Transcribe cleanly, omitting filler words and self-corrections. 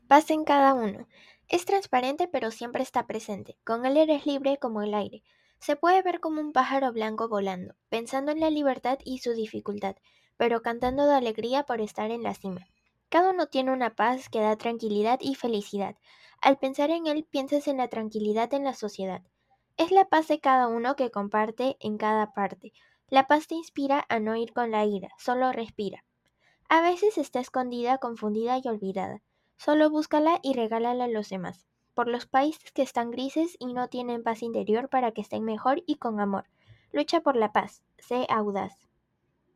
Paz en cada uno. Es transparente pero siempre está presente. Con él eres libre como el aire. Se puede ver como un pájaro blanco volando, pensando en la libertad y su dificultad, pero cantando de alegría por estar en la cima. Cada uno tiene una paz que da tranquilidad y felicidad. Al pensar en él, piensas en la tranquilidad en la sociedad. Es la paz de cada uno que comparte en cada parte. La paz te inspira a no ir con la ira, solo respira. A veces está escondida, confundida y olvidada. Solo búscala y regálala a los demás. Por los países que están grises y no tienen paz interior para que estén mejor y con amor. Lucha por la paz. Sé audaz.